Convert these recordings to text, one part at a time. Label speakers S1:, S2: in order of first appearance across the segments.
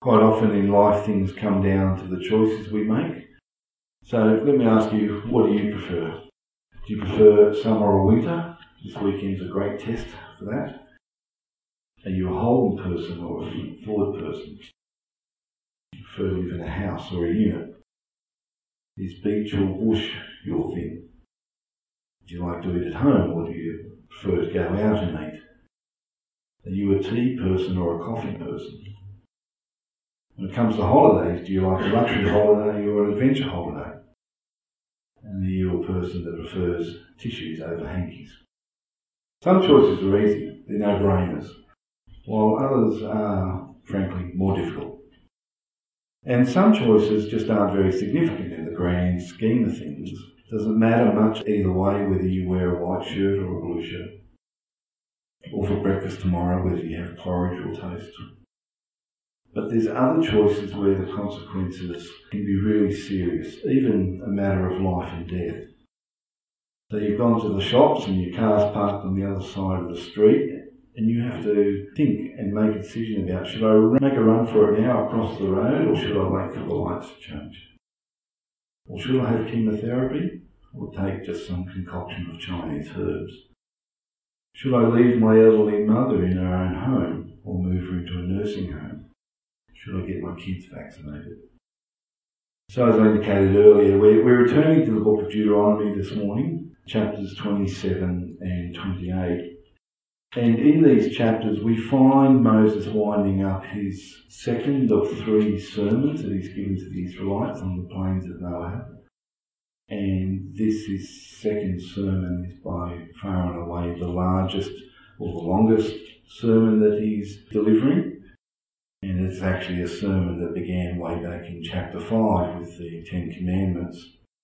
S1: Quite often in life things come down to the choices we make. So let me ask you, what do you prefer? Do you prefer summer or winter? This weekend's a great test for that. Are you a Holden person or a Ford person? Do you prefer to live in a house or a unit? Is beach or bush your thing? Do you like to eat at home or do you prefer to go out and eat? Are you a tea person or a coffee person? When it comes to holidays, do you like a luxury holiday or an adventure holiday? And are you a person that prefers tissues over hankies? Some choices are easy, they're no-brainers, while others are, frankly, more difficult. And some choices just aren't very significant in the grand scheme of things. It doesn't matter much either way whether you wear a white shirt or a blue shirt, or for breakfast tomorrow whether you have porridge or toast. But there's other choices where the consequences can be really serious, even a matter of life and death. So you've gone to the shops and your car's parked on the other side of the street and you have to think and make a decision about, should I make a run for it now across the road or should I wait for the lights to change? Or should I have chemotherapy or take just some concoction of Chinese herbs? Should I leave my elderly mother in her own home or move her into a nursing home? Should I get my kids vaccinated? So as I indicated earlier, we're returning to the book of Deuteronomy this morning, chapters 27 and 28. And in these chapters we find Moses winding up his second of 3 sermons that he's given to the Israelites on the plains of Moab. And this, his second sermon, is by far and away the largest or the longest sermon that he's delivering. And it's actually a sermon that began way back in chapter 5 with the 10 Commandments.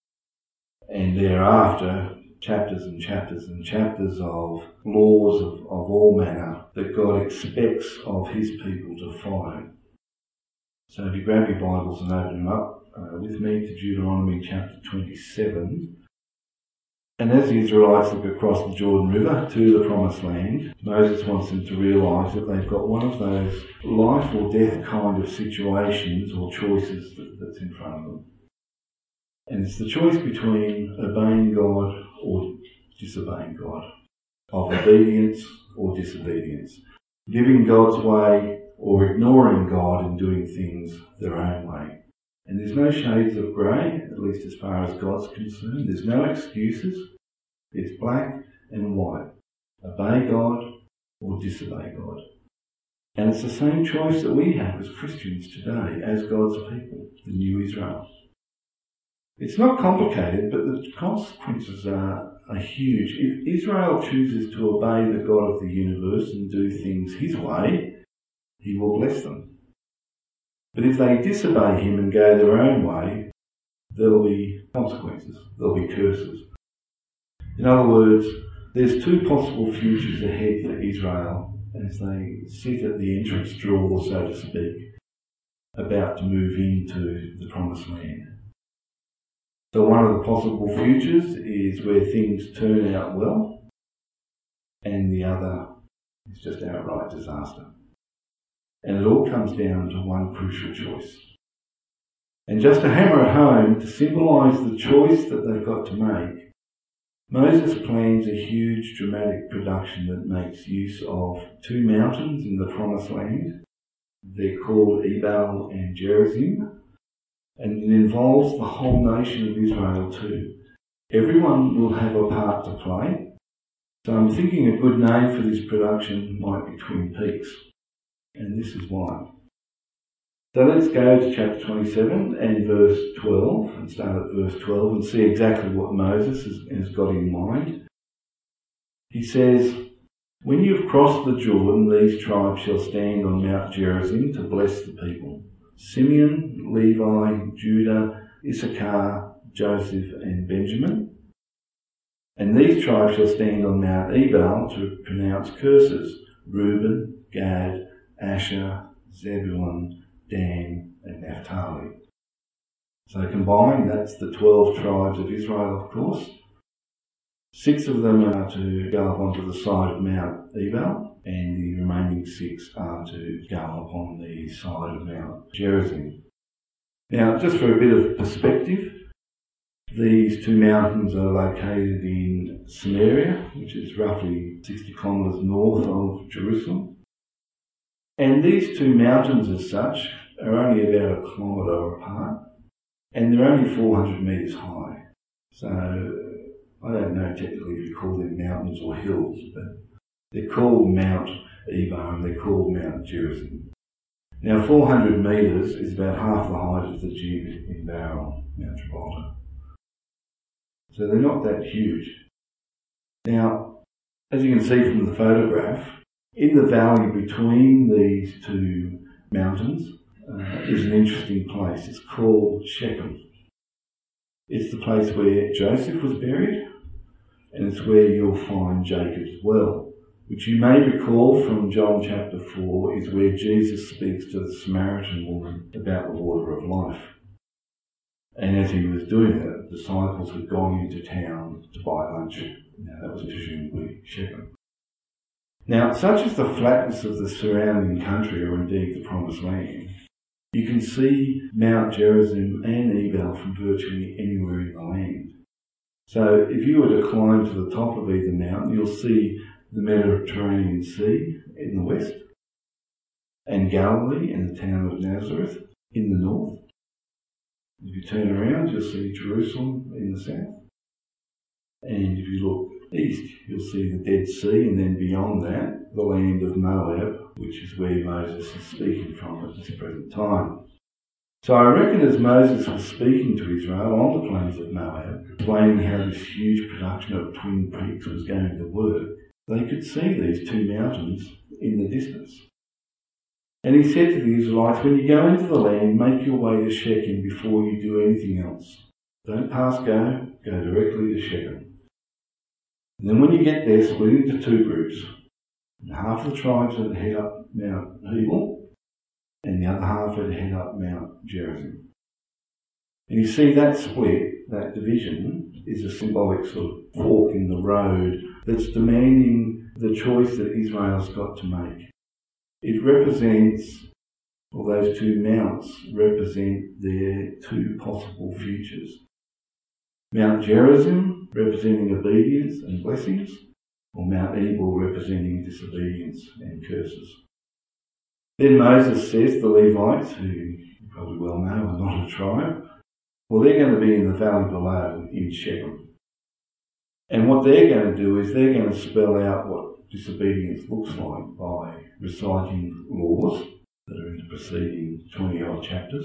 S1: And thereafter, chapters and chapters and chapters of laws of all manner that God expects of his people to follow. So if you grab your Bibles and open them up with me to Deuteronomy chapter 27. And as the Israelites look across the Jordan River to the Promised Land, Moses wants them to realise that they've got one of those life or death kind of situations or choices that's in front of them. And it's the choice between obeying God or disobeying God, of obedience or disobedience, living God's way or ignoring God and doing things their own way. And there's no shades of grey, at least as far as God's concerned. There's no excuses. It's black and white. Obey God or disobey God. And it's the same choice that we have as Christians today, as God's people, the new Israel. It's not complicated, but the consequences are huge. If Israel chooses to obey the God of the universe and do things his way, he will bless them. But if they disobey him and go their own way, there will be consequences. There will be curses. In other words, there's 2 possible futures ahead for Israel as they sit at the entrance door, so to speak, about to move into the Promised Land. So one of the possible futures is where things turn out well, and the other is just outright disaster. And it all comes down to one crucial choice. And just to hammer it home, to symbolise the choice that they've got to make, Moses plans a huge dramatic production that makes use of 2 mountains in the Promised Land. They're called Ebal and Gerizim, and it involves the whole nation of Israel too. Everyone will have a part to play. So I'm thinking a good name for this production might be Twin Peaks. And this is why. So let's go to chapter 27 and verse 12, and start at verse 12 and see exactly what Moses has got in mind. He says, "When you have crossed the Jordan, these tribes shall stand on Mount Gerizim to bless the people: Simeon, Levi, Judah, Issachar, Joseph and Benjamin. And these tribes shall stand on Mount Ebal to pronounce curses: Reuben, Gad, Asher, Zebulun, Dan and Naphtali." So combined, that's the 12 tribes of Israel, of course. 6 of them are to go up onto the side of Mount Ebal, and the remaining 6 are to go upon the side of Mount Gerizim. Now, just for a bit of perspective, these 2 mountains are located in Samaria, which is roughly 60 kilometres north of Jerusalem. And these 2 mountains as such are only about a kilometre apart, and they're only 400 metres high. So I don't know technically if you call them mountains or hills, but they're called Mount Ebal and they're called Mount Gerizim. Now 400 metres is about half the height of the Jib in Bowral, Mount Gibraltar. So they're not that huge. Now, as you can see from the photograph, in the valley between these 2 mountains is an interesting place. It's called Shechem. It's the place where Joseph was buried, and it's where you'll find Jacob's well, which you may recall from John chapter 4 is where Jesus speaks to the Samaritan woman about the water of life. And as he was doing it, the disciples had gone into town to buy lunch. Now that was presumably Shechem. Now, such is the flatness of the surrounding country, or indeed the Promised Land, you can see Mount Gerizim and Ebal from virtually anywhere in the land. So if you were to climb to the top of either mountain, you'll see the Mediterranean Sea in the west, and Galilee and the town of Nazareth in the north. If you turn around, you'll see Jerusalem in the south. And if you look east, you'll see the Dead Sea, and then beyond that, the land of Moab, which is where Moses is speaking from at this present time. So I reckon as Moses was speaking to Israel on the plains of Moab, explaining how this huge production of Twin Peaks was going to work, they could see these 2 mountains in the distance. And he said to the Israelites, when you go into the land, make your way to Shechem before you do anything else. Don't pass go directly to Shechem. And then when you get there, split into 2 groups. And half of the tribes are to head up Mount Ebal, and the other half are to head up Mount Gerizim. And you see that split, that division, is a symbolic sort of fork in the road that's demanding the choice that Israel's got to make. It represents, or those 2 mounts represent their 2 possible futures. Mount Gerizim representing obedience and blessings, or Mount Ebal representing disobedience and curses. Then Moses says the Levites, who you probably well know are not a tribe, well, they're going to be in the valley below in Shechem. And what they're going to do is they're going to spell out what disobedience looks like by reciting laws that are in the preceding 20-odd chapters,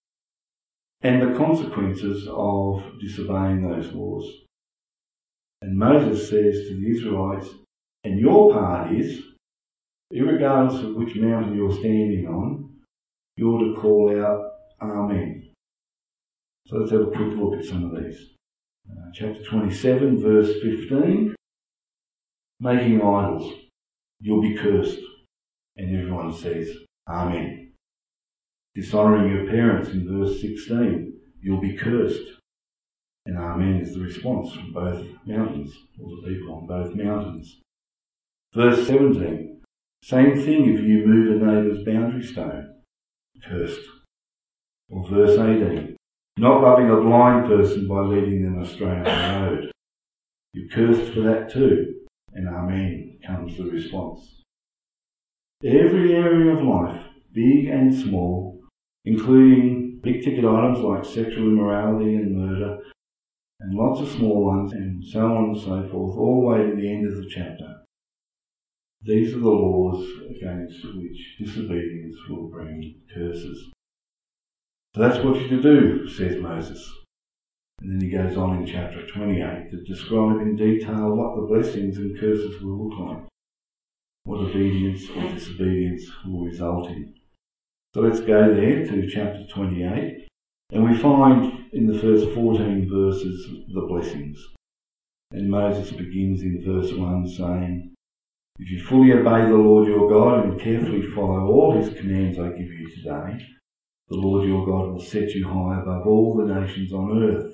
S1: and the consequences of disobeying those laws. And Moses says to the Israelites, and your part is, irregardless of which mountain you're standing on, you're to call out Amen. So let's have a quick look at some of these. Chapter 27, verse 15. Making idols, you'll be cursed. And everyone says, Amen. Dishonouring your parents in verse 16, you'll be cursed. And Amen is the response from both mountains, all the people on both mountains. Verse 17, same thing if you move a neighbour's boundary stone, cursed. Or verse 18, not loving a blind person by leading them astray on the road. You're cursed for that too. And Amen comes the response. Every area of life, big and small, including big ticket items like sexual immorality and murder, and lots of small ones, and so on and so forth, all the way to the end of the chapter. These are the laws against which disobedience will bring curses. So that's what you're to do, says Moses. And then he goes on in chapter 28 to describe in detail what the blessings and curses will look like, what obedience or disobedience will result in. So let's go there to chapter 28, and we find in the first 14 verses the blessings. And Moses begins in verse 1 saying, if you fully obey the Lord your God and carefully follow all his commands I give you today, the Lord your God will set you high above all the nations on earth.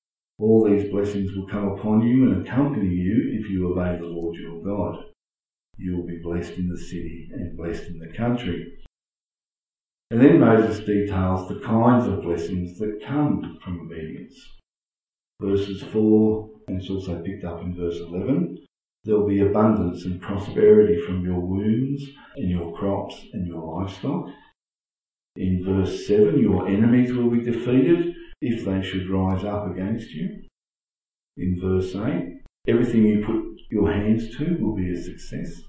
S1: All these blessings will come upon you and accompany you if you obey the Lord your God. You will be blessed in the city and blessed in the country. And then Moses details the kinds of blessings that come from obedience. Verses 4, and it's also picked up in verse 11, there will be abundance and prosperity from your wombs and your crops and your livestock. In verse 7, your enemies will be defeated if they should rise up against you. In verse 8, everything you put your hands to will be a success.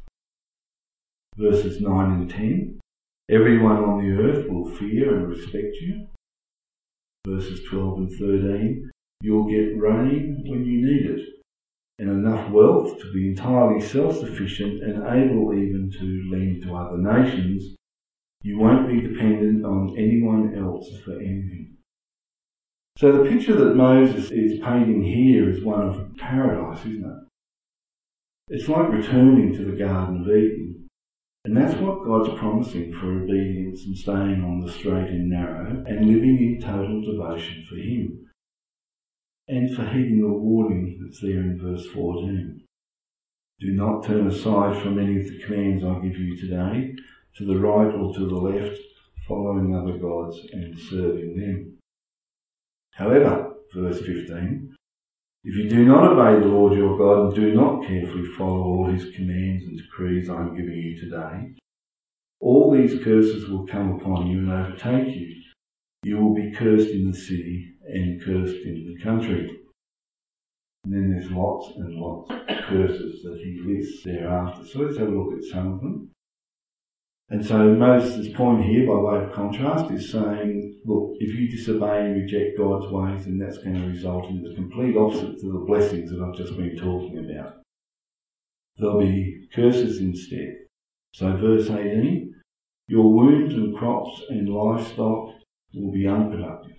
S1: Verses 9 and 10, everyone on the earth will fear and respect you. Verses 12 and 13, you'll get rain when you need it, and enough wealth to be entirely self-sufficient and able even to lend to other nations. You won't be dependent on anyone else for anything. So the picture that Moses is painting here is one of paradise, isn't it? It's like returning to the Garden of Eden. And that's what God's promising for obedience and staying on the straight and narrow and living in total devotion for Him. And for heeding the warning that's there in verse 14. Do not turn aside from any of the commands I give you today, to the right or to the left, following other gods and serving them. However, verse 15, if you do not obey the Lord your God and do not carefully follow all His commands and decrees I am giving you today, all these curses will come upon you and overtake you. You will be cursed in the city and cursed in the country. And then there's lots and lots of curses that he lists thereafter. So let's have a look at some of them. And so Moses' point here, by way of contrast, is saying, look, if you disobey and reject God's ways, then that's going to result in the complete opposite to the blessings that I've just been talking about. There'll be curses instead. So verse 18, your wombs and crops and livestock will be unproductive.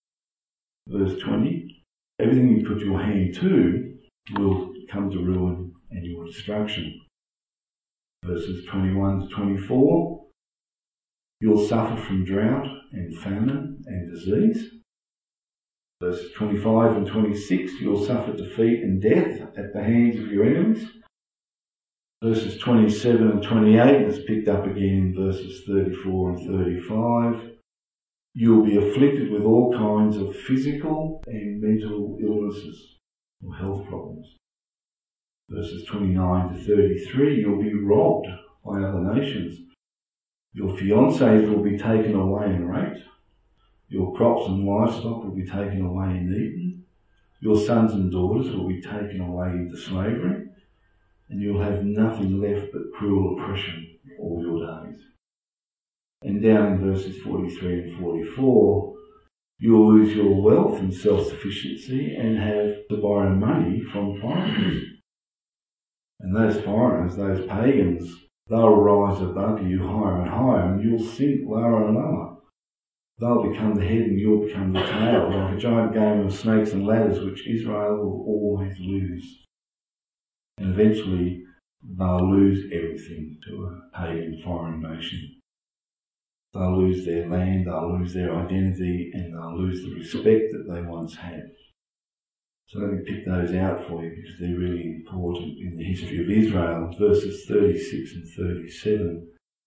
S1: Verse 20, everything you put your hand to will come to ruin and your destruction. Verses 21 to 24, you'll suffer from drought and famine and disease. Verses 25 and 26, you'll suffer defeat and death at the hands of your enemies. Verses 27 and 28 is picked up again in verses 34 and 35. You'll be afflicted with all kinds of physical and mental illnesses or health problems. Verses 29 to 33, you'll be robbed by other nations. Your fiancés will be taken away and raped. Your crops and livestock will be taken away and eaten. Your sons and daughters will be taken away into slavery. And you'll have nothing left but cruel oppression all your days. And down in verses 43 and 44, you'll lose your wealth and self-sufficiency and have to borrow money from foreigners. And those foreigners, those pagans, they'll rise above you higher and higher, and you'll sink lower and lower. They'll become the head and you'll become the tail, like a giant game of snakes and ladders, which Israel will always lose. And eventually, they'll lose everything to a pagan foreign nation. They'll lose their land, they'll lose their identity, and they'll lose the respect that they once had. So let me pick those out for you because they're really important in the history of Israel. Verses 36 and 37.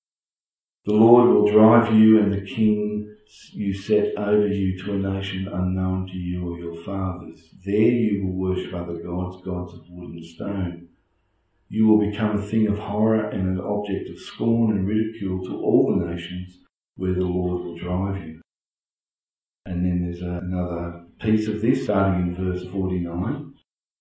S1: The Lord will drive you and the king you set over you to a nation unknown to you or your fathers. There you will worship other gods, gods of wood and stone. You will become a thing of horror and an object of scorn and ridicule to all the nations where the Lord will drive you. And then there's another piece of this, starting in verse 49.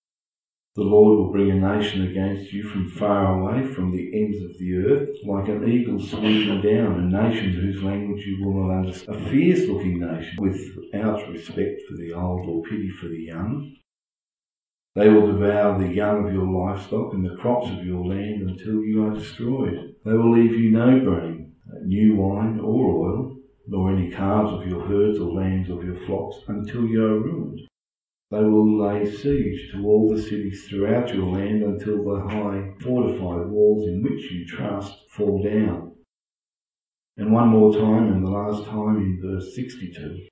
S1: The Lord will bring a nation against you from far away, from the ends of the earth, like an eagle swooping down, a nation whose language you will not understand. A fierce-looking nation, without respect for the old or pity for the young. They will devour the young of your livestock and the crops of your land until you are destroyed. They will leave you no grain, new wine or oil, nor any calves of your herds or lambs of your flocks until you are ruined. They will lay siege to all the cities throughout your land until the high fortified walls in which you trust fall down. And one more time, and the last time in verse 62.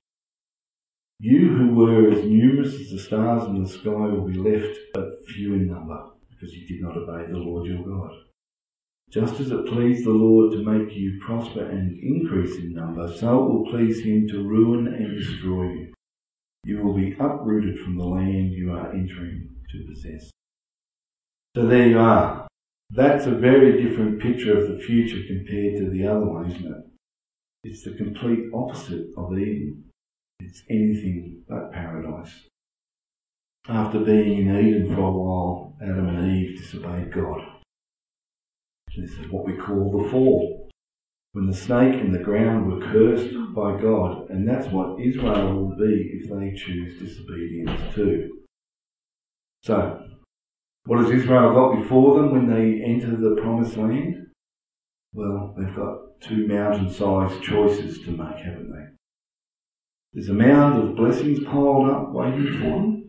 S1: You who were as numerous as the stars in the sky will be left but few in number, because you did not obey the Lord your God. Just as it pleased the Lord to make you prosper and increase in number, so it will please him to ruin and destroy you. You will be uprooted from the land you are entering to possess. So there you are. That's a very different picture of the future compared to the other one, isn't it? It's the complete opposite of Eden. It's anything but paradise. After being in Eden for a while, Adam and Eve disobeyed God. This is what we call the fall, when the snake and the ground were cursed by God, and that's what Israel will be if they choose disobedience too. So, what has Israel got before them when they enter the promised land? Well, they've got two mountain-sized choices to make, haven't they? There's a mound of blessings piled up waiting for them,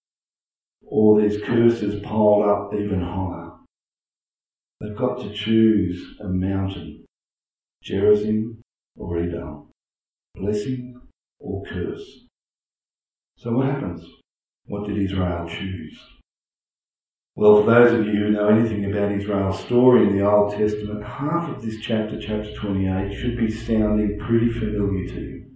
S1: or there's curses piled up even higher. They've got to choose a mountain, Gerizim or Ebal, blessing or curse. So what happens? What did Israel choose? Well, for those of you who know anything about Israel's story in the Old Testament, half of this chapter, chapter 28, should be sounding pretty familiar to you.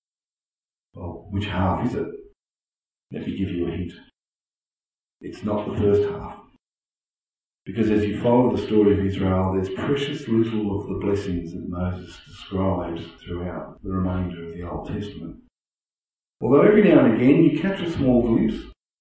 S1: Well, which half is it? Let me give you a hint. It's not the first half. Because as you follow the story of Israel, there's precious little of the blessings that Moses describes throughout the remainder of the Old Testament. Although every now and again you catch a small glimpse,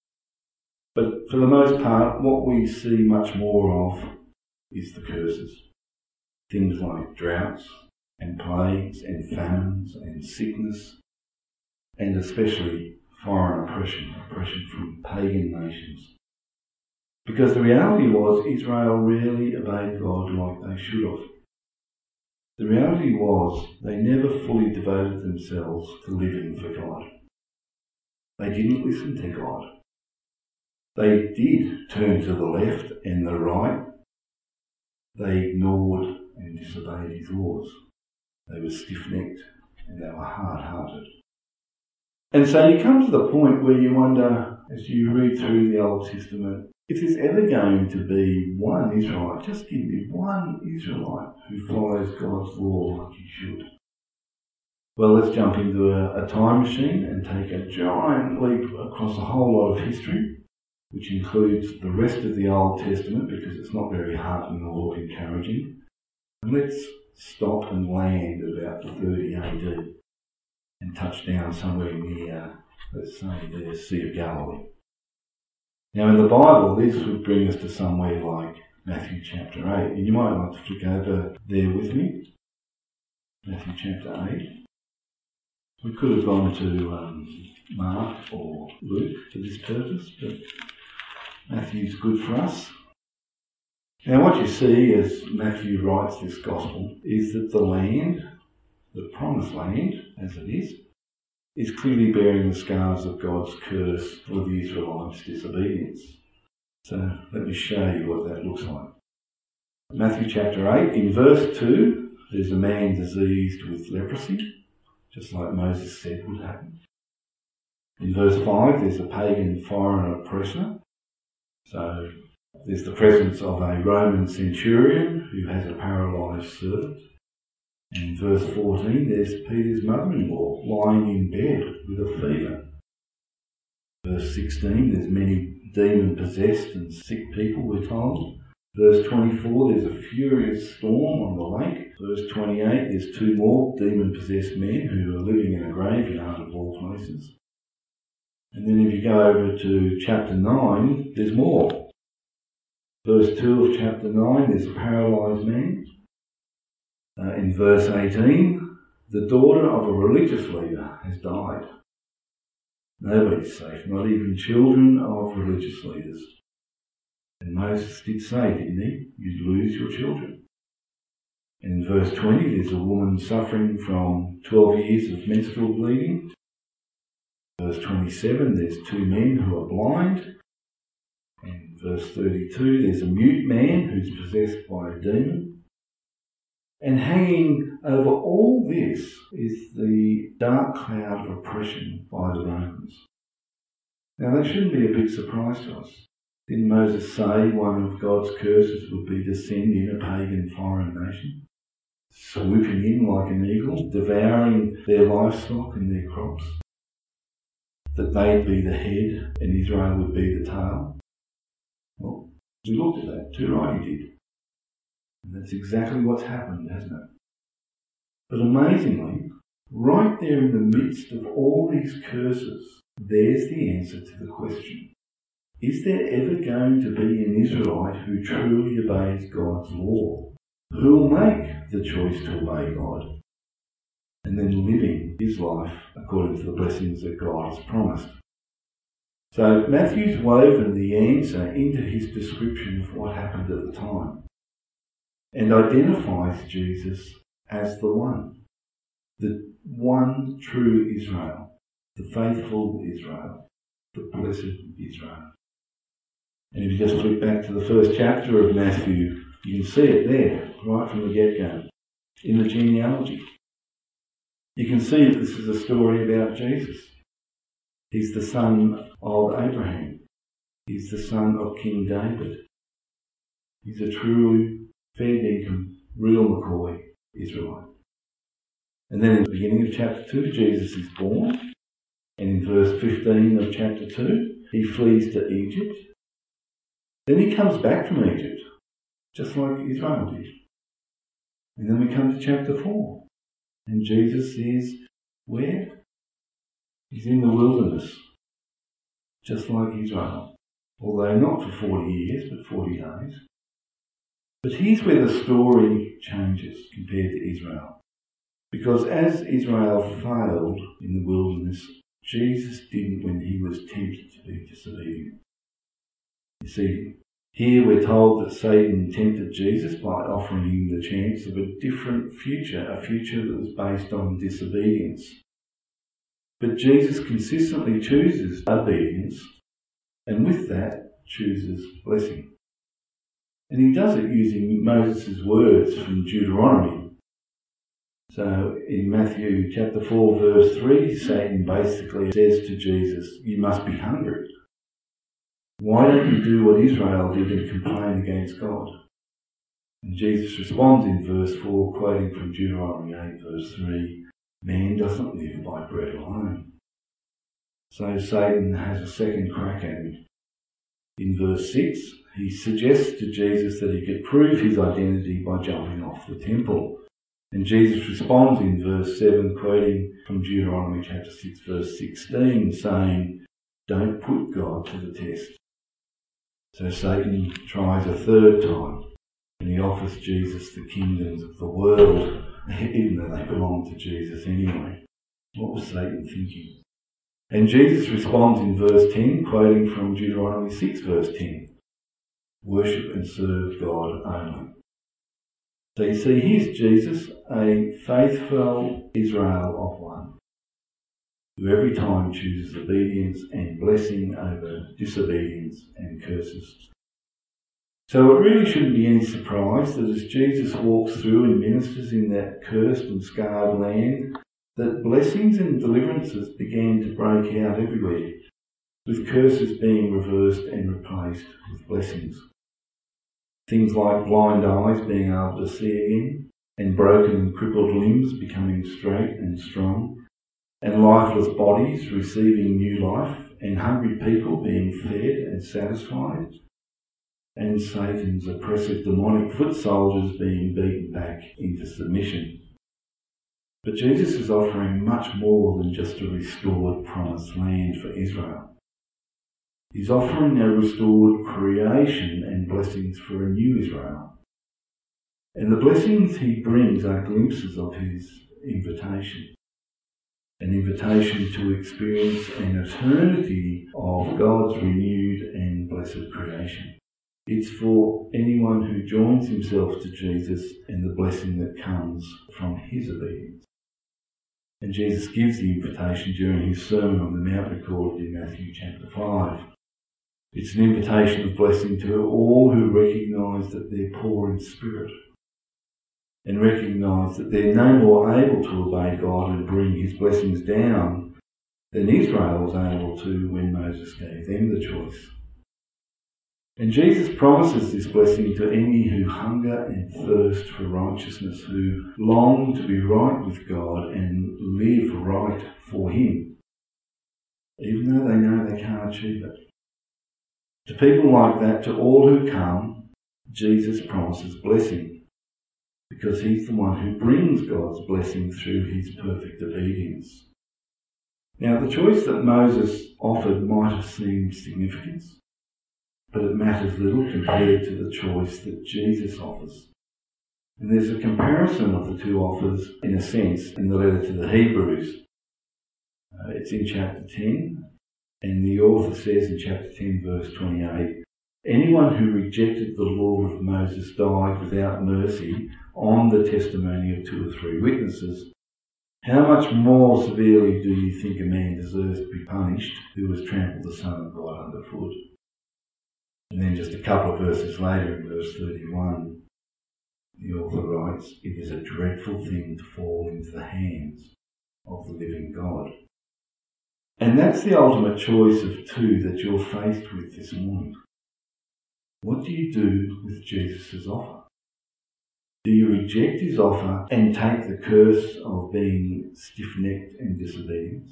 S1: but for the most part, what we see much more of is the curses. Things like droughts and plagues and famines and sickness, and especially foreign oppression from pagan nations. Because the reality was Israel rarely obeyed God like they should have. The reality was they never fully devoted themselves to living for God. They didn't listen to God. They did turn to the left and the right. They ignored and disobeyed his laws. They were stiff-necked and they were hard-hearted. And so you come to the point where you wonder, as you read through the Old Testament, if there's ever going to be one Israelite, just give me one Israelite who follows God's law like he should. Well, let's jump into a time machine and take a giant leap across a whole lot of history, which includes the rest of the Old Testament because it's not very heartening or encouraging. And let's stop and land at about 30 AD and touch down somewhere near, let's say, the Sea of Galilee. Now in the Bible, this would bring us to somewhere like Matthew chapter 8. And you might like to flick over there with me. Matthew chapter 8. We could have gone to Mark or Luke for this purpose, but Matthew's good for us. Now what you see as Matthew writes this gospel is that the land, the promised land as it is clearly bearing the scars of God's curse for the Israelites' disobedience. So let me show you what that looks like. Matthew chapter 8, in verse 2, there's a man diseased with leprosy, just like Moses said would happen. In verse 5, there's a pagan foreign oppressor. So there's the presence of a Roman centurion who has a paralysed servant. In verse 14, there's Peter's mother-in-law lying in bed with a fever. Verse 16, there's many demon-possessed and sick people, we're told. Verse 24, there's a furious storm on the lake. Verse 28, there's two more demon-possessed men who are living in a graveyard of all places. And then if you go over to chapter 9, there's more. Verse 2 of chapter 9, there's a paralysed man. In verse 18, the daughter of a religious leader has died. Nobody's safe, not even children of religious leaders. And Moses did say, didn't he? You'd lose your children. And in verse 20, there's a woman suffering from 12 years of menstrual bleeding. Verse 27, there's two men who are blind. And verse 32, there's a mute man who's possessed by a demon. And hanging over all this is the dark cloud of oppression by the Romans. Now that shouldn't be a big surprise to us. Didn't Moses say one of God's curses would be to send in a pagan foreign nation, swooping in like an eagle, devouring their livestock and their crops? That they'd be the head and Israel would be the tail? Well, we looked at that. Too right he did. And that's exactly what's happened, hasn't it? But amazingly, right there in the midst of all these curses, there's the answer to the question. Is there ever going to be an Israelite who truly obeys God's law? Who will make the choice to obey God and then living his life according to the blessings that God has promised? So Matthew's woven the answer into his description of what happened at the time and identifies Jesus as the one true Israel, the faithful Israel, the blessed Israel. And if you just flip back to the first chapter of Matthew, you can see it there, right from the get-go, in the genealogy. You can see that this is a story about Jesus. He's the son of Abraham. He's the son of King David. He's a true, fair dinkum, real McCoy Israelite. And then in the beginning of chapter 2, Jesus is born. And in verse 15 of chapter 2, he flees to Egypt. Then he comes back from Egypt, just like Israel did. And then we come to chapter 4. And Jesus is where? He's in the wilderness, just like Israel. Although not for 40 years, but 40 days. But here's where the story changes compared to Israel. Because as Israel failed in the wilderness, Jesus didn't when he was tempted to be disobedient. You see, here we're told that Satan tempted Jesus by offering him the chance of a different future, a future that was based on disobedience. But Jesus consistently chooses obedience, and with that chooses blessing. And he does it using Moses' words from Deuteronomy. So in Matthew chapter 4 verse 3, Satan basically says to Jesus, "You must be hungry. Why don't you do what Israel did and complain against God?" And Jesus responds in verse 4, quoting from Deuteronomy 8 verse 3, "Man doesn't live by bread alone." So Satan has a second crack at him. In verse 6, he suggests to Jesus that he could prove his identity by jumping off the temple. And Jesus responds in verse 7, quoting from Deuteronomy chapter 6 verse 16, saying, "Don't put God to the test." So Satan tries a third time, and he offers Jesus the kingdoms of the world, even though they belong to Jesus anyway. What was Satan thinking? And Jesus responds in verse 10, quoting from Deuteronomy 6 verse 10, "Worship and serve God only." So you see, here's Jesus, a faithful Israel of one, who every time chooses obedience and blessing over disobedience and curses. So it really shouldn't be any surprise that as Jesus walks through and ministers in that cursed and scarred land, that blessings and deliverances began to break out everywhere, with curses being reversed and replaced with blessings. Things like blind eyes being able to see again, and broken and crippled limbs becoming straight and strong, and lifeless bodies receiving new life, and hungry people being fed and satisfied, and Satan's oppressive demonic foot soldiers being beaten back into submission. But Jesus is offering much more than just a restored promised land for Israel. He's offering a restored creation and blessings for a new Israel. And the blessings he brings are glimpses of his invitation. An invitation to experience an eternity of God's renewed and blessed creation. It's for anyone who joins himself to Jesus and the blessing that comes from his obedience. And Jesus gives the invitation during his Sermon on the Mount recorded in Matthew chapter 5. It's an invitation of blessing to all who recognise that they're poor in spirit and recognise that they're no more able to obey God and bring his blessings down than Israel was able to when Moses gave them the choice. And Jesus promises this blessing to any who hunger and thirst for righteousness, who long to be right with God and live right for Him, even though they know they can't achieve it. To people like that, to all who come, Jesus promises blessing, because He's the one who brings God's blessing through His perfect obedience. Now, the choice that Moses offered might have seemed significant, but it matters little compared to the choice that Jesus offers. And there's a comparison of the two offers, in a sense, in the letter to the Hebrews. It's in chapter 10, and the author says in chapter 10, verse 28, anyone who rejected the law of Moses died without mercy on the testimony of 2 or 3 witnesses. How much more severely do you think a man deserves to be punished who has trampled the Son of God underfoot? And then just a couple of verses later, in verse 31, the author writes, it is a dreadful thing to fall into the hands of the living God. And that's the ultimate choice of two that you're faced with this morning. What do you do with Jesus' offer? Do you reject His offer and take the curse of being stiff-necked and disobedient?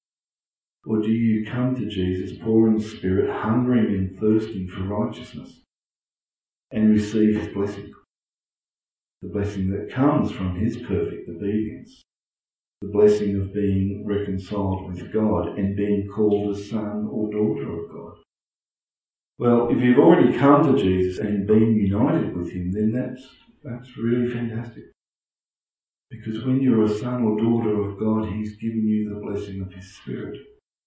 S1: Or do you come to Jesus, poor in spirit, hungering and thirsting for righteousness, and receive His blessing? The blessing that comes from His perfect obedience. The blessing of being reconciled with God and being called a son or daughter of God. Well, if you've already come to Jesus and been united with Him, then that's really fantastic. Because when you're a son or daughter of God, He's given you the blessing of His Spirit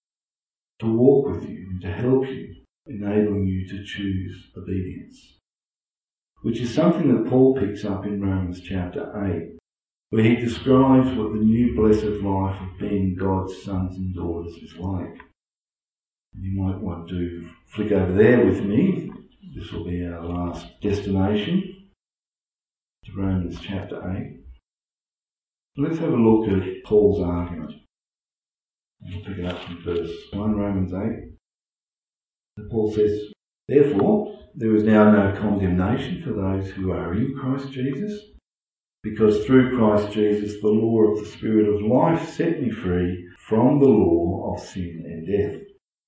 S1: to walk with you and to help you, enabling you to choose obedience. Which is something that Paul picks up in Romans chapter 8, where he describes what the new blessed life of being God's sons and daughters is like. You might want to flick over there with me. This will be our last destination, to Romans chapter 8. Let's have a look at Paul's argument. We'll pick it up from verse 1, Romans 8. And Paul says, therefore, there is now no condemnation for those who are in Christ Jesus, because through Christ Jesus the law of the Spirit of life set me free from the law of sin and death.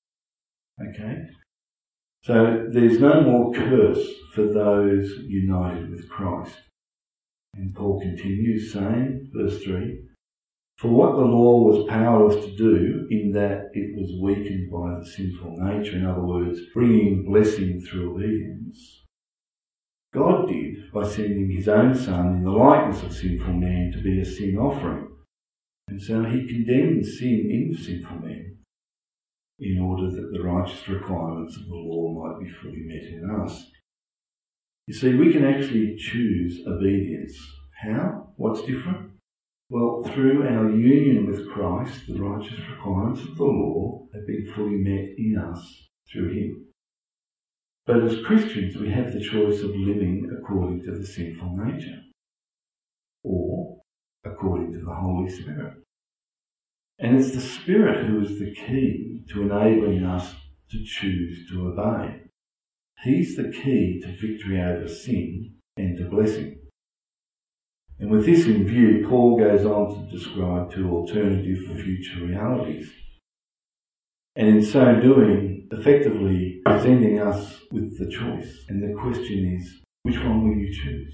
S1: Okay? So there's no more curse for those united with Christ. And Paul continues saying, verse 3, for what the law was powerless to do, in that it was weakened by the sinful nature, in other words, bringing blessing through obedience, God did by sending His own Son in the likeness of sinful man to be a sin offering. And so He condemned sin in sinful men in order that the righteous requirements of the law might be fully met in us. You see, we can actually choose obedience. How? What's different? Well, through our union with Christ, the righteous requirements of the law have been fully met in us through Him. But as Christians, we have the choice of living according to the sinful nature, or according to the Holy Spirit. And it's the Spirit who is the key to enabling us to choose to obey. He's the key to victory over sin and to blessing. And with this in view, Paul goes on to describe two alternative future realities. And in so doing, effectively presenting us with the choice. And the question is, which one will you choose?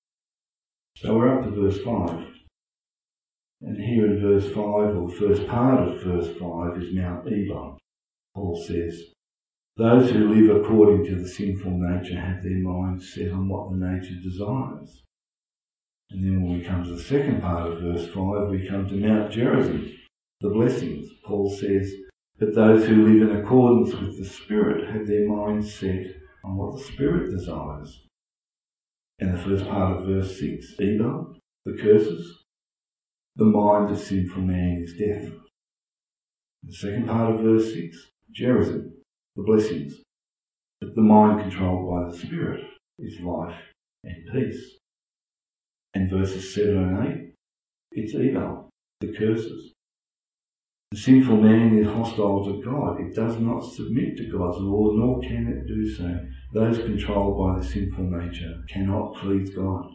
S1: So we're up to verse 5. And here in verse 5, or the first part of verse 5, is Mount Ebal. Paul says, those who live according to the sinful nature have their minds set on what the nature desires. And then when we come to the second part of verse 5, we come to Mount Gerizim, the blessings. Paul says, but those who live in accordance with the Spirit have their minds set on what the Spirit desires. And the first part of verse 6, Ebal, the curses. The mind of sinful man is death. The second part of verse 6, Gerizim, the blessings. But the mind controlled by the Spirit is life and peace. And verses 7 and 8, it's Ebal, the curses. The sinful man is hostile to God. It does not submit to God's law, nor can it do so. Those controlled by the sinful nature cannot please God.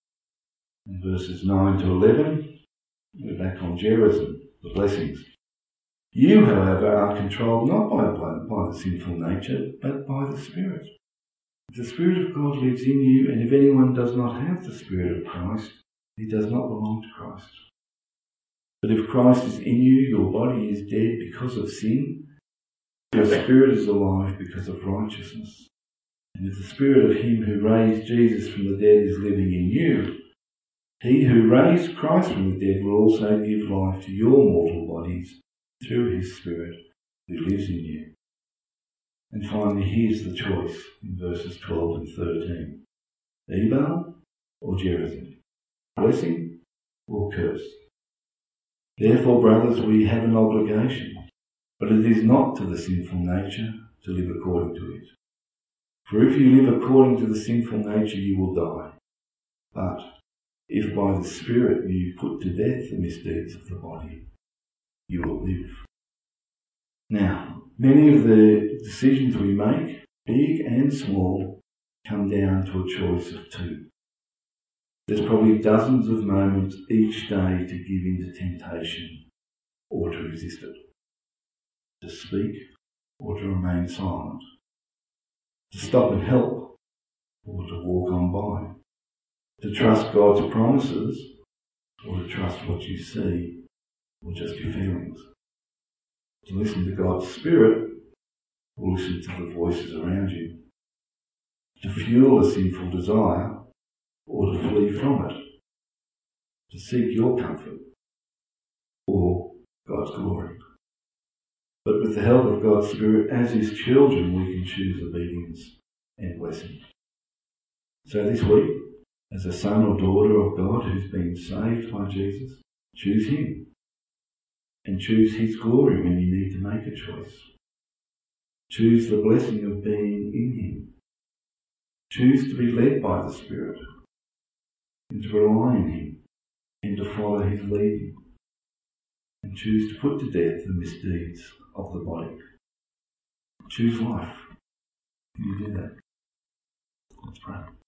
S1: In verses 9 to 11, we're back on Gerizim, the blessings. You, however, are controlled not by the sinful nature, but by the Spirit. If the Spirit of God lives in you, and if anyone does not have the Spirit of Christ, he does not belong to Christ. But if Christ is in you, your body is dead because of sin, your spirit is alive because of righteousness. And if the Spirit of him who raised Jesus from the dead is living in you, he who raised Christ from the dead will also give life to your mortal bodies through his Spirit who lives in you. And finally, here's the choice in verses 12 and 13. Ebal or Gerizim, blessing or curse. Therefore, brothers, we have an obligation, but it is not to the sinful nature to live according to it. For if you live according to the sinful nature, you will die. But if by the Spirit you put to death the misdeeds of the body, you will live. Now, many of the decisions we make, big and small, come down to a choice of two. There's probably dozens of moments each day to give in to temptation or to resist it, to speak or to remain silent, to stop and help or to walk on by, to trust God's promises or to trust what you see or just your feelings, to listen to God's Spirit or listen to the voices around you, to fuel a sinful desire or to flee from it, to seek your comfort or God's glory. But with the help of God's Spirit, as his children, we can choose obedience and blessing. So this week, as a son or daughter of God who's been saved by Jesus, choose him and choose his glory when you need to make a choice. Choose the blessing of being in him. Choose to be led by the Spirit and to rely on him and to follow his leading. And choose to put to death the misdeeds of the body. Choose life. Can you do that? Let's pray.